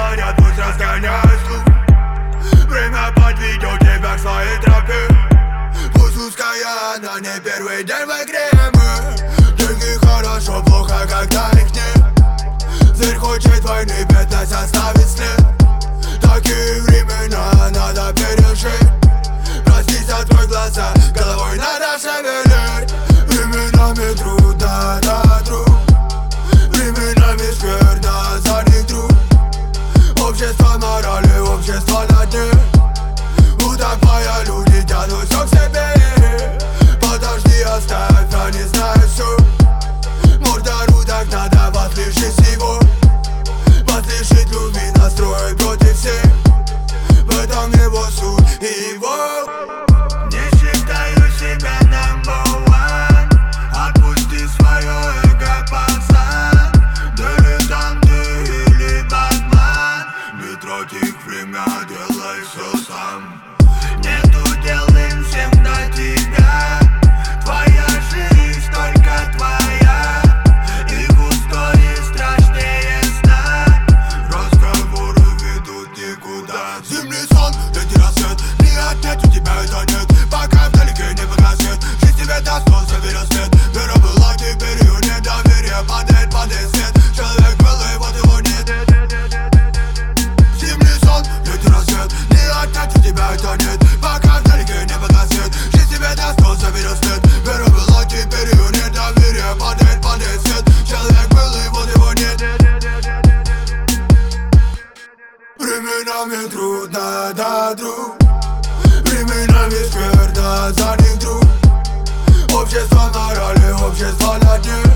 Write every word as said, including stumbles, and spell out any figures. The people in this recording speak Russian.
говорят, пусть разгоняют слух. Время подведет тебя к своей тропе. Пусть узкая, но не первый день в игре мы. Деньги хорошо, плохо, когда их нет. Зверь хочет войны, бедность оставит след. Такие времена надо пережить. Проснись, открой глаза, головой надо шевелить. Временами трудно, да, друг. Временами скверно, за них друг. Общество морали, общество на дне. Утопая, люди тянут все к себе. Подожди, оставь, они знают все. Мордору так надо, вас лишить всего. Вас лишить любви, настроить против всех. В этом его суть и его. Не считаю себя number one. Отпусти свое эго, пацан. Дилетант ты или Батман. Не трать их время, делай все сам. Нету дел им всем до тебя. Твоя жизнь только твоя. Их устои страшнее сна. Разговоры ведут никуда. Зимний сон, летний рассвет. Не отнять у тебя это нет. Пока вдалеке не погаснет. Жизнь тебе даст, но заберет свет. Вера была, теперь ее нет. Доверие падает, падает свет. Человек был, и вот его нет. Зимний сон, летний рассвет. Не отнять у тебя это нет. Пока вдалеке не погаснет. Жизнь тебе даст, но заберет свет. Вера была, теперь ее нет. Доверие падает, падает свет. Человек был, и вот его нет. Временами трудно, да, друг. Временами скверно, за них друг. Общество морали, общество на дне.